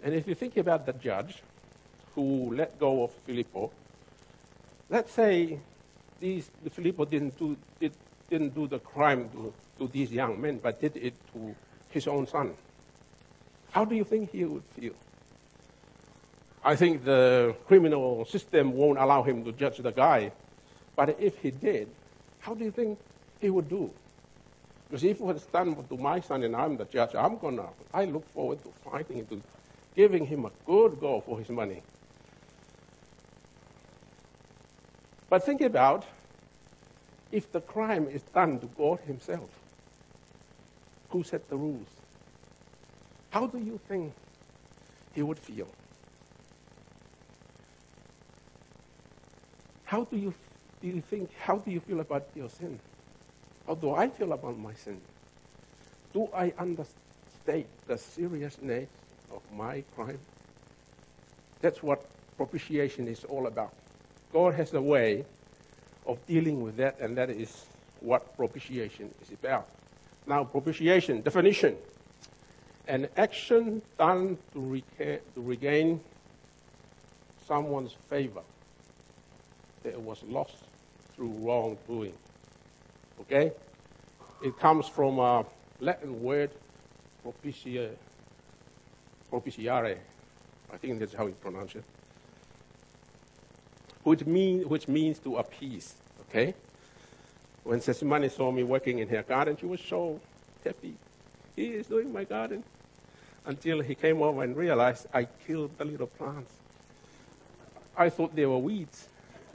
And if you think about the judge who let go of Filippo, let's say Filippo didn't do the crime to these young men, but did it to his own son. How do you think he would feel? I think the criminal system won't allow him to judge the guy. But if he did, how do you think he would do? Because if it was done to my son and I'm the judge, I look forward to fighting, to giving him a good go for his money. But think about if the crime is done to God himself. Who set the rules? How do you think he would feel? How do you feel about your sin? How do I feel about my sin? Do I understate the seriousness of my crime? That's what propitiation is all about. God has a way of dealing with that, and that is what propitiation is about. Now, propitiation, definition. An action done to regain someone's favor that was lost through wrongdoing. Okay? It comes from a Latin word, propitiare. I think that's how you pronounce it. Which means to appease. Okay? When Sesimane saw me working in her garden, she was so happy. He is doing my garden. Until he came over and realized I killed the little plants. I thought they were weeds.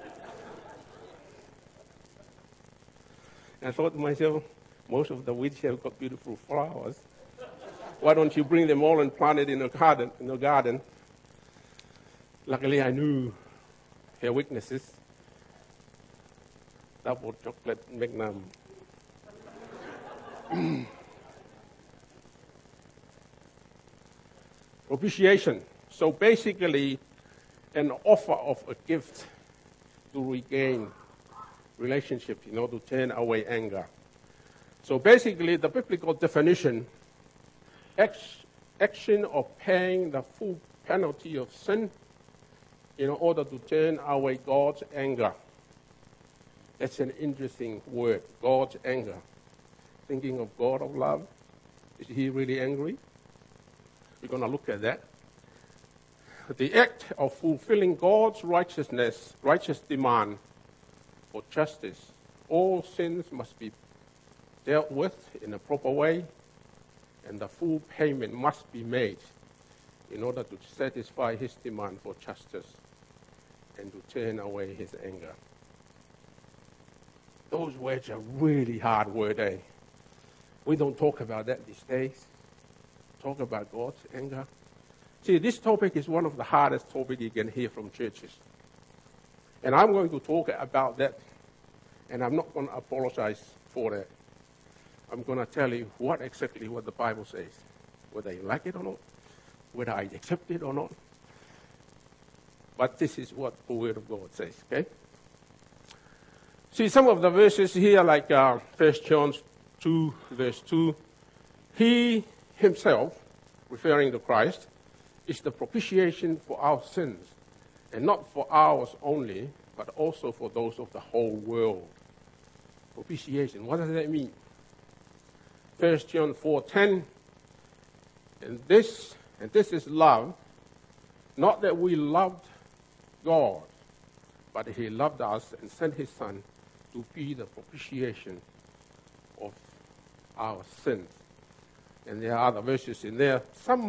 I thought to myself, most of the weeds have got beautiful flowers. Why don't you bring them all and plant it in the garden? Luckily, I knew her weaknesses. Double chocolate magnum. Propitiation. So basically, an offer of a gift to regain relationship, to turn away anger. So basically, the biblical definition, action of paying the full penalty of sin in order to turn away God's anger. That's an interesting word, God's anger. Thinking of God of love, is he really angry? We're going to look at that. The act of fulfilling God's righteous demand for justice. All sins must be dealt with in a proper way, and the full payment must be made in order to satisfy his demand for justice and to turn away his anger. Those words are really hard words, eh? We don't talk about that these days. Talk about God's anger. See, this topic is one of the hardest topics you can hear from churches. And I'm going to talk about that, and I'm not going to apologize for that. I'm going to tell you exactly what the Bible says, whether you like it or not, whether I accept it or not. But this is what the Word of God says, okay? See, some of the verses here, like 1 John 2, verse 2, he himself, referring to Christ, is the propitiation for our sins, and not for ours only, but also for those of the whole world. Propitiation, what does that mean? 1 John 4:10, and this is love, not that we loved God, but he loved us and sent his Son to be the propitiation of our sins. And there are other verses in there.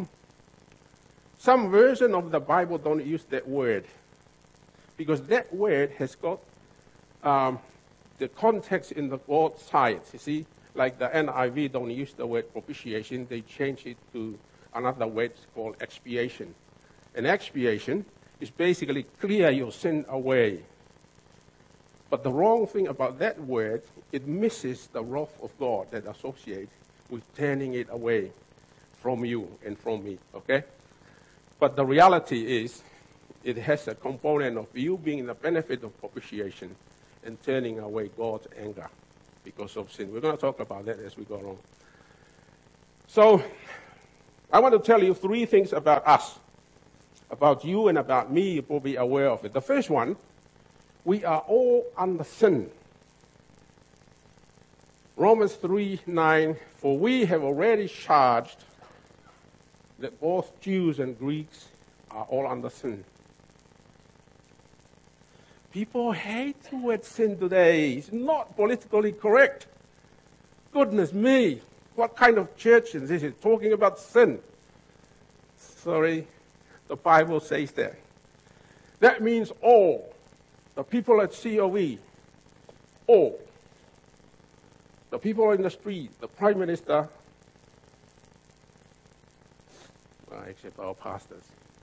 Some version of the Bible don't use that word, because that word has got the context in the God side. You see, like the NIV don't use the word propitiation, they change it to another word called expiation. And expiation is basically clear your sin away. But the wrong thing about that word, it misses the wrath of God that associates with turning it away from you and from me, okay? But the reality is, it has a component of you being the benefit of propitiation and turning away God's anger because of sin. We're going to talk about that as we go along. So, I want to tell you three things about us about you and about me, you're probably aware of it. The first one, we are all under sin. Romans 3:9, for we have already charged that both Jews and Greeks are all under sin. People hate the word sin today. It's not politically correct. Goodness me, what kind of church is this? It's talking about sin. Sorry, the Bible says that. That means all. The people at COE, all. The people in the street, the Prime Minister, except our pastors.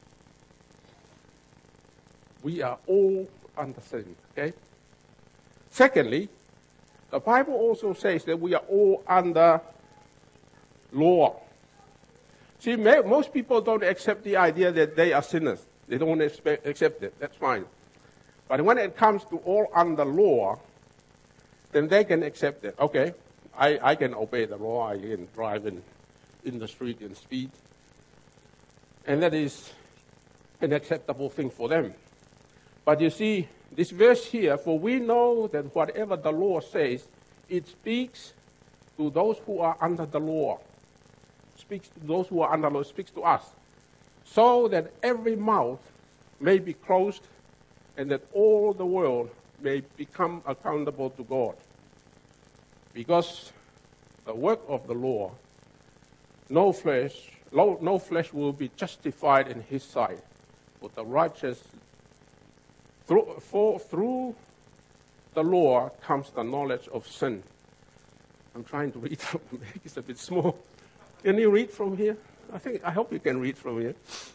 We are all under sin, okay? Secondly, the Bible also says that we are all under law. See, most people don't accept the idea that they are sinners. They don't accept it. That's fine. But when it comes to all under law, then they can accept it. Okay, I can obey the law. I can drive in the street and speed. And that is an acceptable thing for them. But you see, this verse here, for we know that whatever the law says, it speaks to those who are under the law. Speaks to those who are under law, speaks to us. So that every mouth may be closed and that all the world may become accountable to God. Because the work of the law, no flesh will be justified in his sight, but the righteous, through the law comes the knowledge of sin. I'm trying to read from here. It's a bit small. Can you read from here? I hope you can read from here.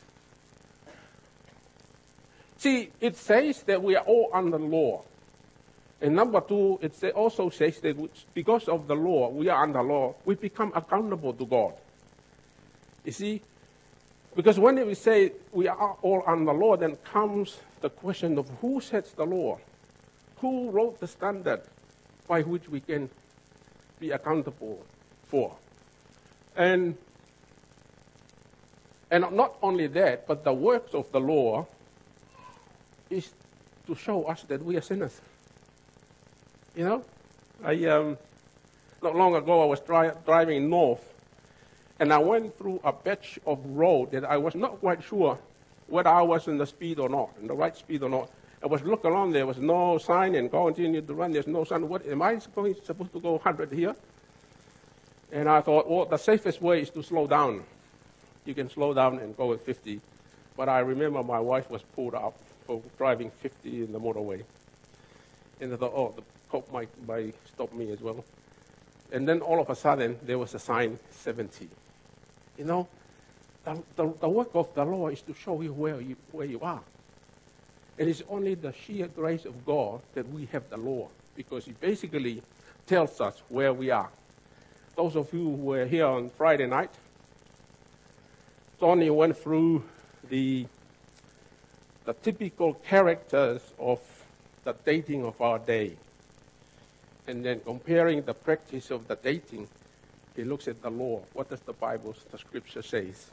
See, it says that we are all under law. And number two, it also says that because of the law, we are under law, we become accountable to God. You see, because when we say we are all under law, then comes the question of who sets the law? Who wrote the standard by which we can be accountable for? And not only that, but the works of the law is to show us that we are sinners. You know, not long ago I was driving north, and I went through a patch of road that I was not quite sure whether I was in the speed or not, in the right speed or not. I was looking around, there was no sign, and continued to run, there's no sign. What, am I supposed to go 100 here? And I thought, well, the safest way is to slow down. You can slow down and go at 50. But I remember my wife was pulled up for driving 50 in the motorway. And I thought, oh, the cop might stop me as well. And then all of a sudden, there was a sign, 70. You know, the work of the law is to show you where you are. It is only the sheer grace of God that we have the law, because it basically tells us where we are. Those of you who were here on Friday night, Tony went through the typical characters of the dating of our day. And then comparing the practice of the dating, he looks at the law. What does the scripture says?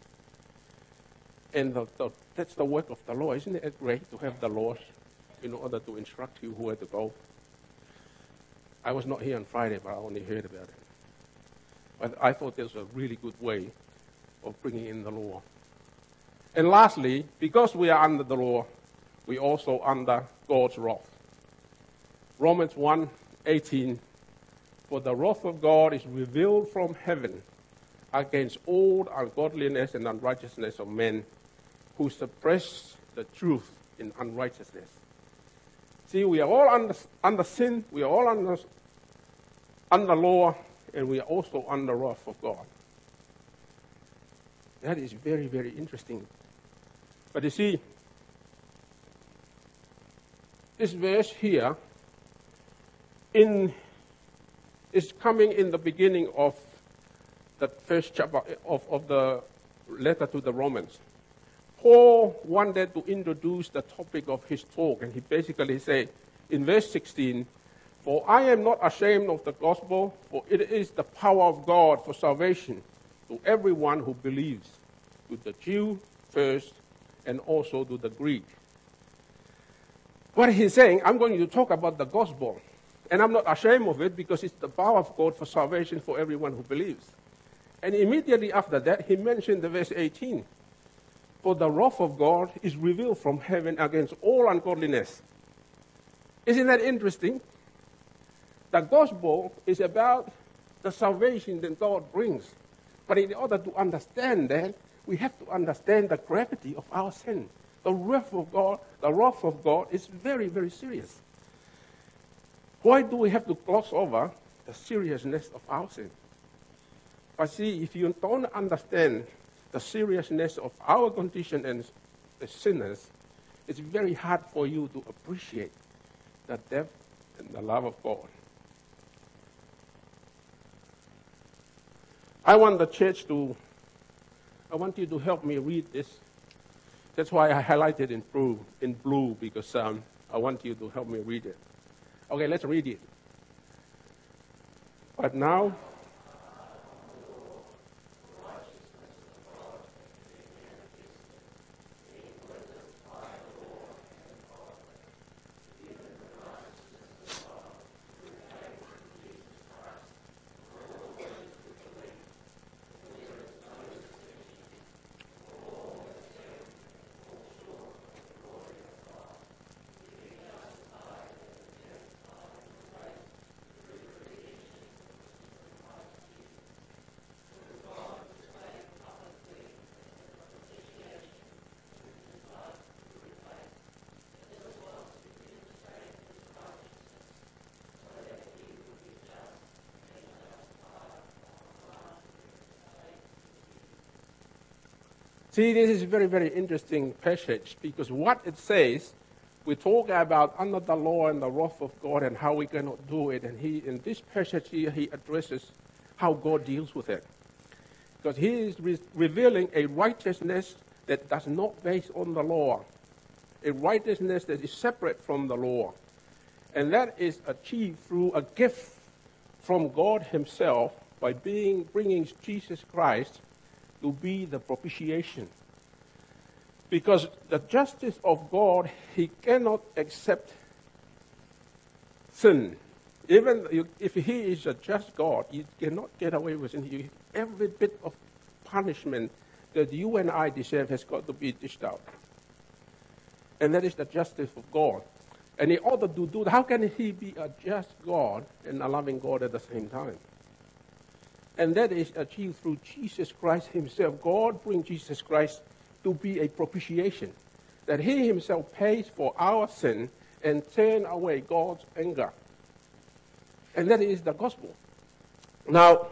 And that's the work of the law. Isn't it great to have the laws in order to instruct you where to go? I was not here on Friday, but I only heard about it. But I thought this was a really good way of bringing in the law. And lastly, because we are under the law, we also under God's wrath. Romans 1:18, for the wrath of God is revealed from heaven against all ungodliness and unrighteousness of men who suppress the truth in unrighteousness. See, we are all under sin, we are all under law, and we are also under wrath of God. That is very, very interesting. But you see, this verse here is coming in the beginning of the first chapter of the letter to the Romans. Paul wanted to introduce the topic of his talk, and he basically said in verse 16, for I am not ashamed of the gospel, for it is the power of God for salvation to everyone who believes, to the Jew first and also to the Greek. What he's saying, I'm going to talk about the gospel. And I'm not ashamed of it because it's the power of God for salvation for everyone who believes. And immediately after that, he mentioned the verse 18. For the wrath of God is revealed from heaven against all ungodliness. Isn't that interesting? The gospel is about the salvation that God brings. But in order to understand that, we have to understand the gravity of our sin. The wrath of God is very, very serious. Why do we have to gloss over the seriousness of our sin? But see, if you don't understand the seriousness of our condition as sinners, it's very hard for you to appreciate the depth and the love of God. I want you to help me read this. That's why I highlighted in blue because I want you to help me read it. Okay, let's read it. But now, see, this is a very, very interesting passage because what it says, we talk about under the law and the wrath of God and how we cannot do it. And in this passage here, he addresses how God deals with it. Because he is revealing a righteousness that does not base on the law, a righteousness that is separate from the law. And that is achieved through a gift from God himself by bringing Jesus Christ to be the propitiation. Because the justice of God, he cannot accept sin. Even if he is a just God, you cannot get away with sin. Every bit of punishment that you and I deserve has got to be dished out. And that is the justice of God. And in order to do that, how can he be a just God and a loving God at the same time? And that is achieved through Jesus Christ himself. God brings Jesus Christ to be a propitiation, that he himself pays for our sin and turn away God's anger. And that is the gospel. Now,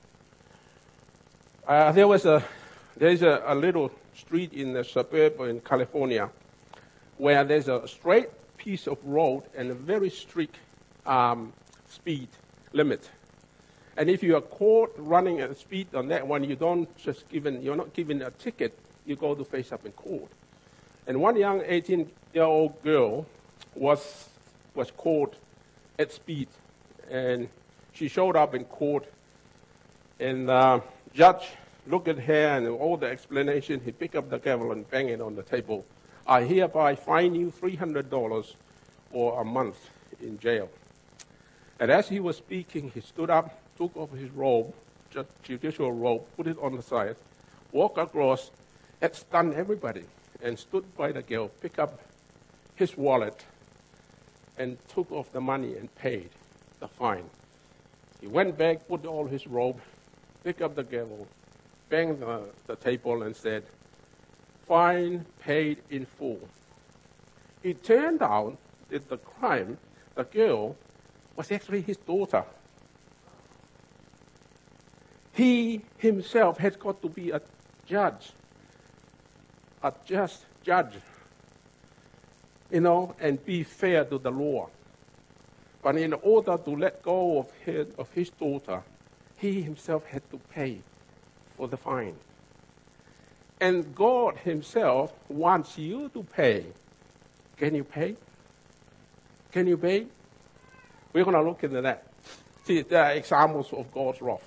there is a little street in the suburb in California where there's a straight piece of road and a very strict speed limit. And if you are caught running at speed on that one, you're not given a ticket. You go to face up in court. And one young 18-year-old girl was caught at speed, and she showed up in court. And judge looked at her and all the explanation. He picked up the gavel and banged it on the table. I hereby fine you $300 or a month in jail. And as he was speaking, he stood up, took off his robe, judicial robe, put it on the side, walked across, had stunned everybody, and stood by the girl, picked up his wallet, and took off the money and paid the fine. He went back, put on his robe, picked up the gavel, banged the table, and said, "Fine paid in full." It turned out that the girl, was actually his daughter. He himself has got to be a judge, a just judge, and be fair to the law. But in order to let go of his daughter, he himself had to pay for the fine. And God himself wants you to pay. Can you pay? Can you pay? We're going to look into that. See, there are examples of God's wrath.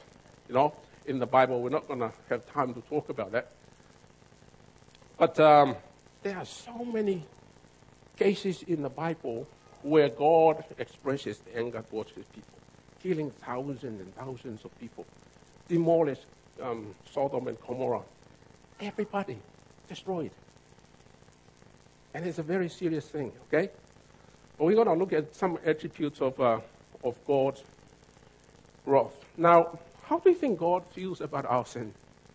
In the Bible, we're not going to have time to talk about that. But there are so many cases in the Bible where God expresses anger towards his people, killing thousands and thousands of people, demolish Sodom and Gomorrah. Everybody destroyed. And it's a very serious thing, okay? But we're going to look at some attributes of God's wrath. Now, how do you think God feels about our sin?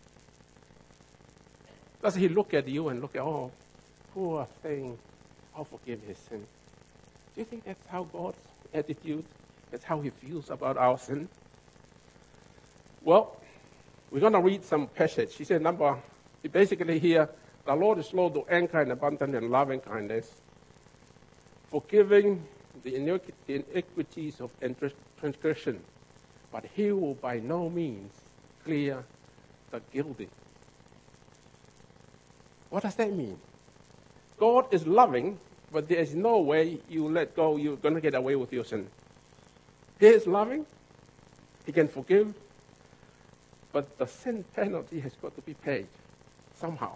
Does he look at you and look at, oh, poor thing, I'll forgive his sin? Do you think that's how God's attitude, that's how he feels about our sin? Well, we're going to read some passage. He said, basically here, the Lord is slow to anger and abundant in loving kindness, forgiving the iniquities of transgression, but he will by no means clear the guilty. What does that mean? God is loving, but there is no way you let go, you're going to get away with your sin. He is loving, he can forgive, but the sin penalty has got to be paid somehow.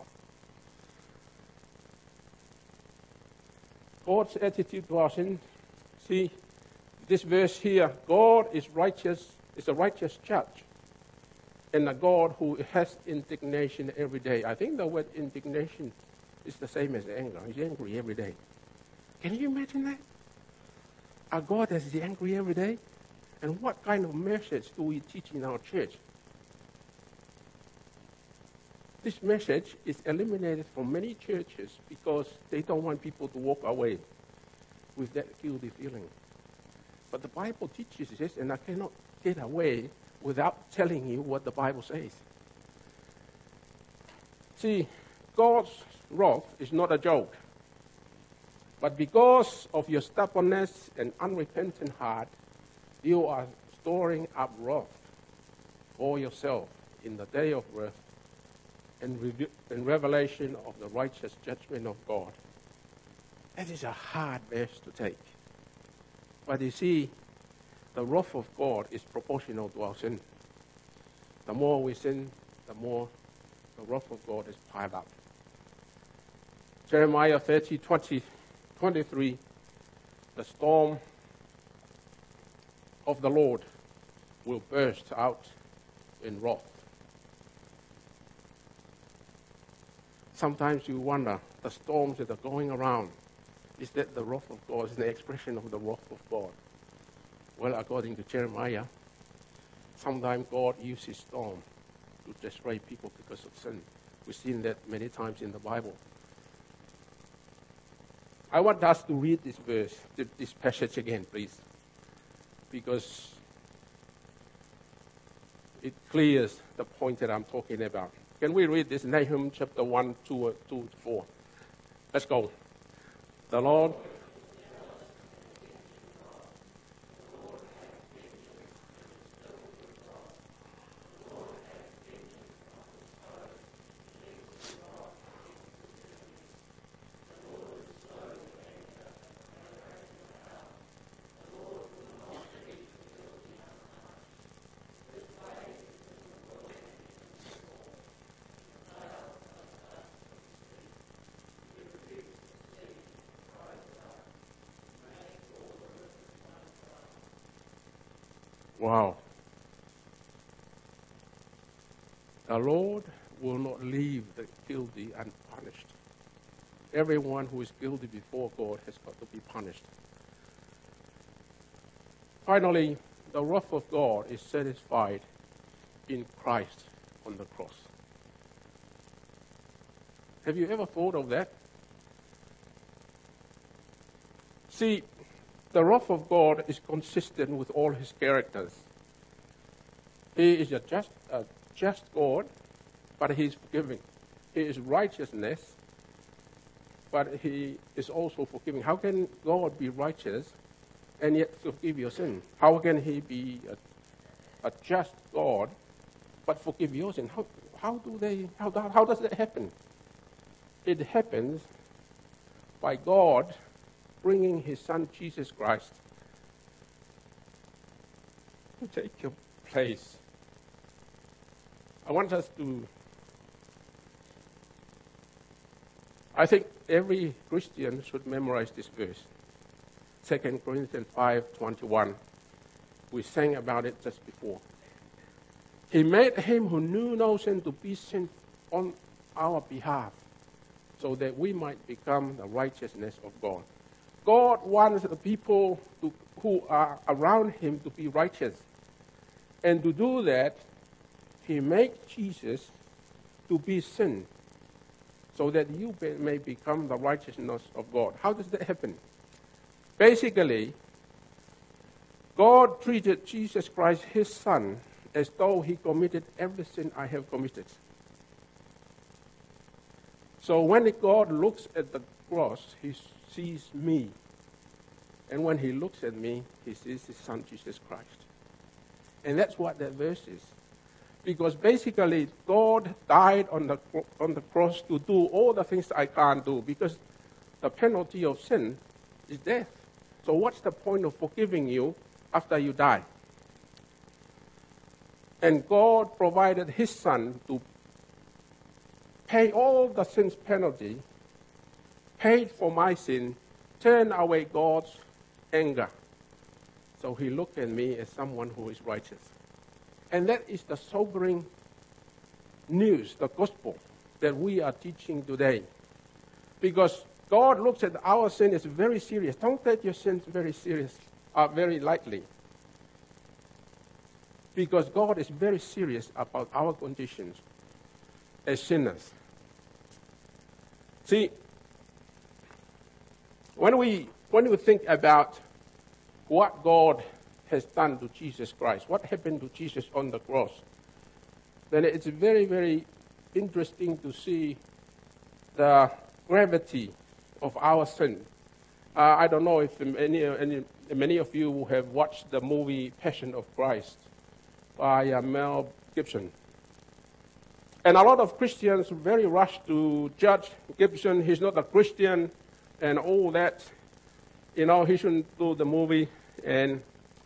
God's attitude to our sin, see, this verse here, God is righteous, is a righteous judge, and a God who has indignation every day. I think the word indignation is the same as anger. He's angry every day. Can you imagine that? A God that is angry every day? And what kind of message do we teach in our church? This message is eliminated from many churches because they don't want people to walk away with that guilty feeling. But the Bible teaches this, and I cannot get away without telling you what the Bible says. See, God's wrath is not a joke. But because of your stubbornness and unrepentant heart, you are storing up wrath for yourself in the day of wrath and revelation of the righteous judgment of God. That is a hard verse to take. But you see, the wrath of God is proportional to our sin. The more we sin, the more the wrath of God is piled up. Jeremiah 30:23, the storm of the Lord will burst out in wrath. Sometimes you wonder, the storms that are going around, is that the wrath of God? Is the expression of the wrath of God? Well, according to Jeremiah, sometimes God uses storm to destroy people because of sin. We've seen that many times in the Bible. I want us to read this verse, this passage again, please, because it clears the point that I'm talking about. Can we read this? Nahum chapter 1, 2, 4. Let's go. The Lord... Wow. The Lord will not leave the guilty unpunished. Everyone who is guilty before God has got to be punished. Finally, the wrath of God is satisfied in Christ on the cross. Have you ever thought of that? See, the wrath of God is consistent with all his characters. He is a just God, but he is forgiving. He is righteousness, but he is also forgiving. How can God be righteous and yet forgive your sin? How can he be a just God but forgive your sin? How does that happen? It happens by God bringing his son Jesus Christ to take your place. I want I think every Christian should memorize this verse. 2 Corinthians 5:21. We sang about it just before. He made him who knew no sin to be sin on our behalf, so that we might become the righteousness of God. God wants the people who are around him to be righteous. And to do that, he made Jesus to be sin, so that you may become the righteousness of God. How does that happen? Basically, God treated Jesus Christ, his son, as though he committed every sin I have committed. So when God looks at the cross, he sees me. And when he looks at me, he sees his son, Jesus Christ. And that's what that verse is. Because basically, God died on the cross to do all the things I can't do, because the penalty of sin is death. So what's the point of forgiving you after you die? And God provided his son to pay all the sin's penalty, paid for my sin, turn away God's anger. So he looked at me as someone who is righteous. And that is the sobering news, the gospel, that we are teaching today. Because God looks at our sin as very serious. Don't take your sins very serious, very lightly. Because God is very serious about our conditions as sinners. See, when we think about what God has done to Jesus Christ, what happened to Jesus on the cross, then it's very, very interesting to see the gravity of our sin. I don't know if many of you have watched the movie Passion of Christ by Mel Gibson. And a lot of Christians very rush to judge Gibson. He's not a Christian and all that. You know, he shouldn't do the movie. And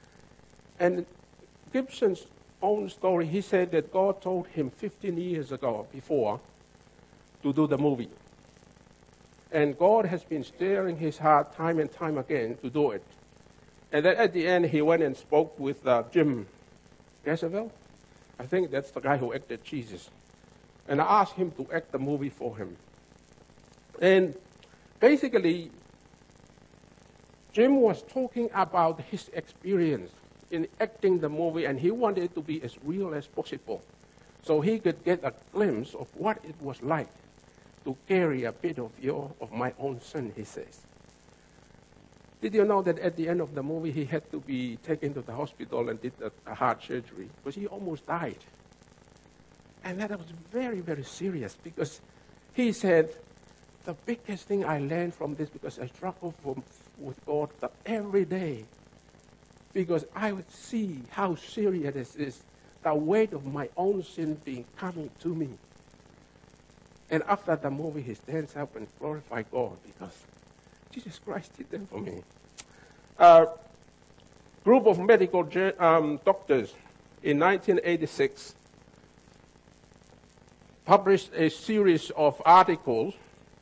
Gibson's own story, he said that God told him 15 years ago before to do the movie. And God has been stirring his heart time and time again to do it. And then at the end, he went and spoke with Jim Caviezel. I think that's the guy who acted Jesus. And I asked him to act the movie for him. And basically, Jim was talking about his experience in acting the movie, and he wanted it to be as real as possible, so he could get a glimpse of what it was like to carry a bit of my own sin, he says. Did you know that at the end of the movie, he had to be taken to the hospital and did a heart surgery, because he almost died? And that was very, very serious, because he said, the biggest thing I learned from this, because I struggle with God every day, because I would see how serious this is, the weight of my own sin being coming to me. And after the movie, he stands up and glorifies God, because Jesus Christ did that for me. A group of medical doctors in 1986 published a series of articles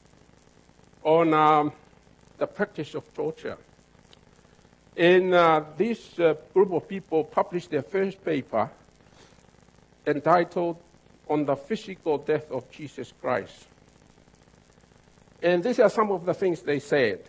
on the practice of torture. And this group of people published their first paper entitled On the Physical Death of Jesus Christ. And these are some of the things they said.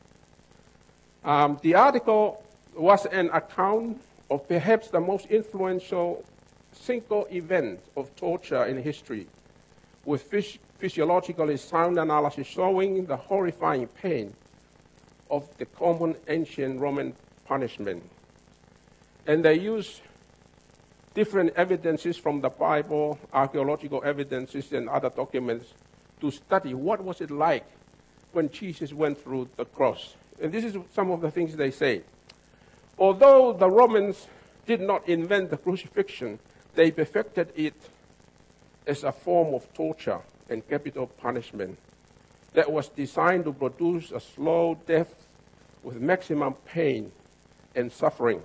The article was an account of perhaps the most influential single event of torture in history, with physiologically sound analysis showing the horrifying pain of the common ancient Roman punishment. And they used different evidences from the Bible, archaeological evidences, and other documents to study what was it like when Jesus went through the cross. And this is some of the things they say. Although the Romans did not invent the crucifixion, they perfected it as a form of torture and capital punishment that was designed to produce a slow death with maximum pain and suffering.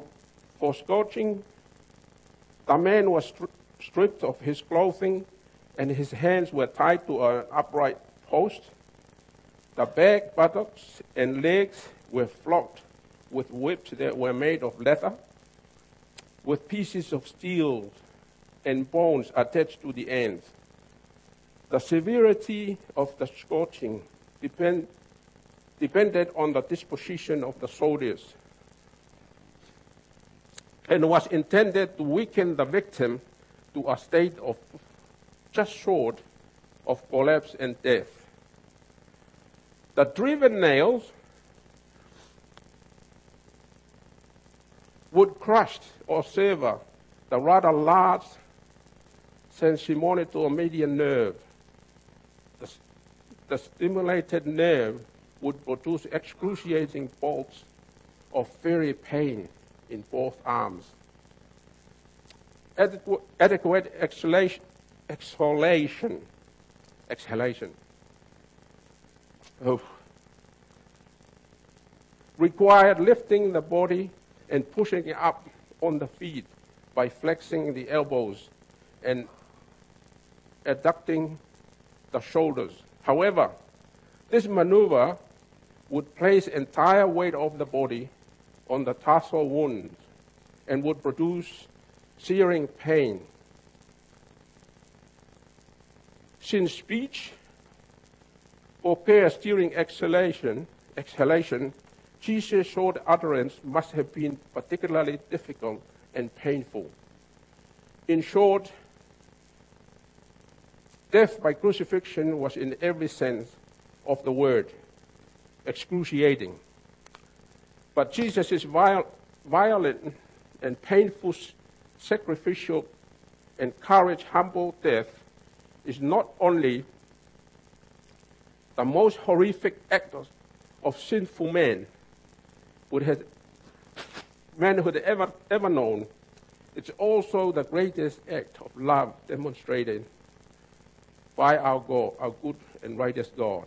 For scourging, the man was stripped of his clothing and his hands were tied to an upright post. The back, buttocks, and legs were flogged with whips that were made of leather, with pieces of steel and bones attached to the ends. The severity of the scourging depended on the disposition of the soldiers and was intended to weaken the victim to a state of just short of collapse and death. The driven nails would crush or sever the rather large sensory-motor median nerve. The stimulated nerve would produce excruciating bolts of very pain in both arms. Adequate exhalation required lifting the body and pushing it up on the feet by flexing the elbows and adducting the shoulders. However, this maneuver would place entire weight of the body on the tarsal wounds and would produce searing pain. Since speech or pear-steering exhalation, Jesus' short utterance must have been particularly difficult and painful. In short, death by crucifixion was in every sense of the word excruciating. But Jesus' violent and painful sacrificial and courage humble death is not only the most horrific act of sinful man manhood ever known, it's also the greatest act of love demonstrated by our God, our good and righteous God.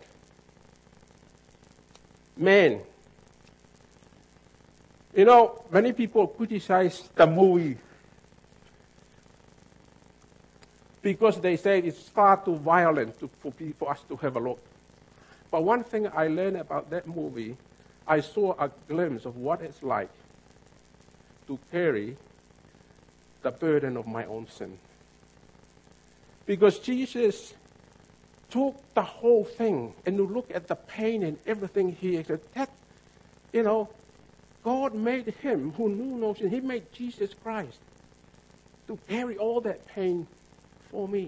Man, you know, many people criticize the movie because they say it's far too violent for us to have a look. But one thing I learned about that movie, I saw a glimpse of what it's like to carry the burden of my own sin. Because Jesus took the whole thing, and you look at the pain and everything he said, that, you know, God made him who knew no sin. He made Jesus Christ to carry all that pain for me.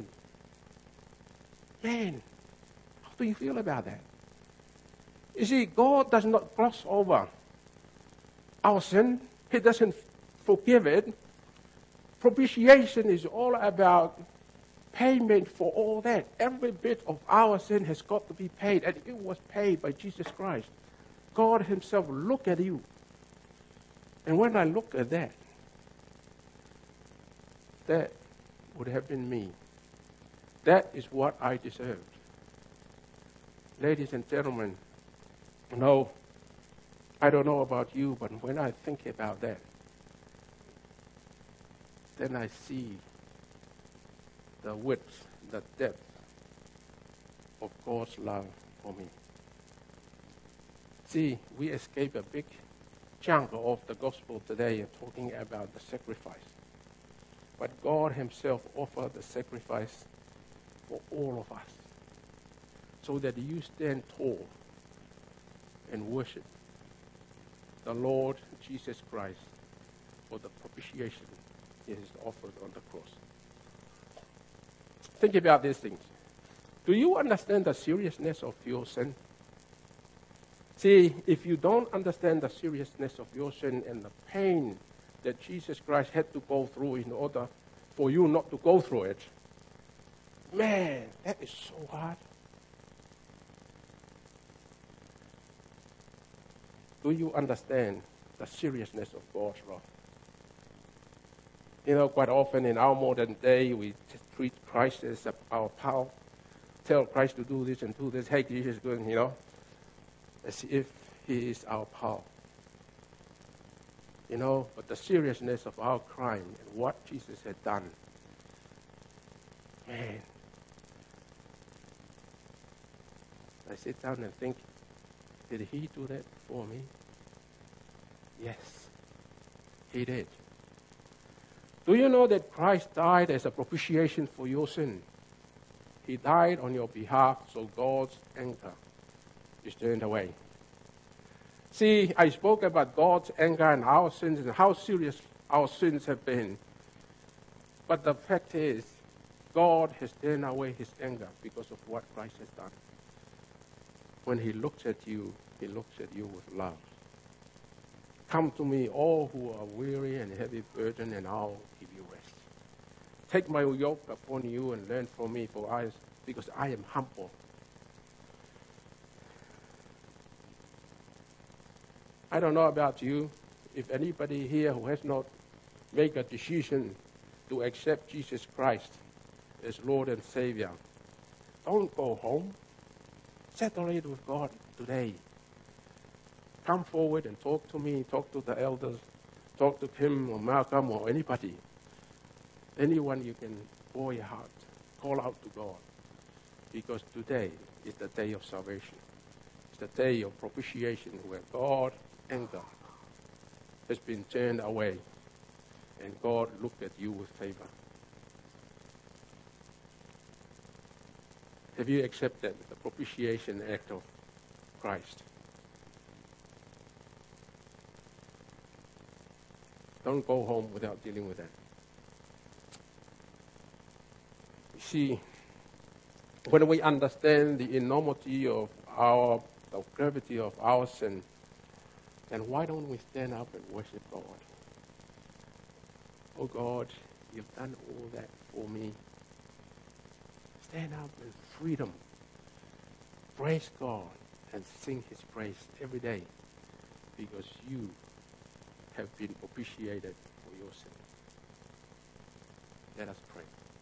Man, how do you feel about that? You see, God does not gloss over our sin. He doesn't forgive it. Propitiation is all about payment for all that. Every bit of our sin has got to be paid, and it was paid by Jesus Christ. God himself looked at you. And when I look at that, that would have been me. That is what I deserved. Ladies and gentlemen, no, I don't know about you, but when I think about that, then I see the width, the depth of God's love for me. See, we escape a big chunk of the gospel today and talking about the sacrifice. But God himself offered the sacrifice for all of us so that you stand tall and worship the Lord Jesus Christ for the propitiation he has offered on the cross. Think about these things. Do you understand the seriousness of your sin? See, if you don't understand the seriousness of your sin and the pain that Jesus Christ had to go through in order for you not to go through it, man, that is so hard. Do you understand the seriousness of God's wrath? You know, quite often in our modern day, we just treat Christ as our pal. Tell Christ to do this and do this. Hey, Jesus is good, you know, as if he is our pal. You know, but the seriousness of our crime and what Jesus had done, man, I sit down and think, did he do that for me? Yes, he did. Do you know that Christ died as a propitiation for your sin? He died on your behalf, so God's anger is turned away. See, I spoke about God's anger and our sins and how serious our sins have been. But the fact is, God has turned away his anger because of what Christ has done. When he looks at you, he looks at you with love. Come to me, all who are weary and heavy burdened, and I'll give you rest. Take my yoke upon you and learn from me, because I am humble. I don't know about you. If anybody here who has not made a decision to accept Jesus Christ as Lord and Savior, don't go home. Settle it with God today. Come forward and talk to me, talk to the elders, talk to Kim or Malcolm or anybody. Anyone you can pour your heart, call out to God. Because today is the day of salvation. It's the day of propitiation where God's anger has been turned away and God looked at you with favor. Have you accepted the propitiation act of Christ? Don't go home without dealing with that. You see, when we understand the enormity of the gravity of our sin, then why don't we stand up and worship God? Oh God, you've done all that for me. Stand up in freedom. Praise God and sing his praise every day because you have been propitiated for your sin. Let us pray.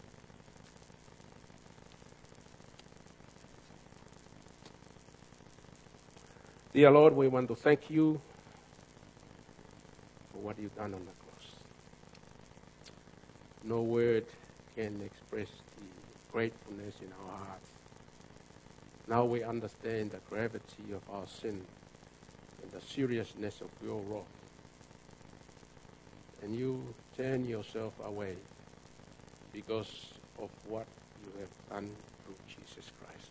Dear Lord, we want to thank you for what you've done on the cross. No word can express the gratefulness in our hearts. Now we understand the gravity of our sin and the seriousness of your wrath. And you turn yourself away because of what you have done through Jesus Christ.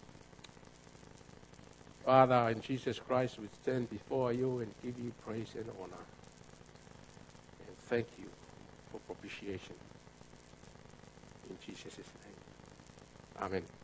Father, in Jesus Christ, we stand before you and give you praise and honor. And thank you for propitiation. In Jesus' name. Amen.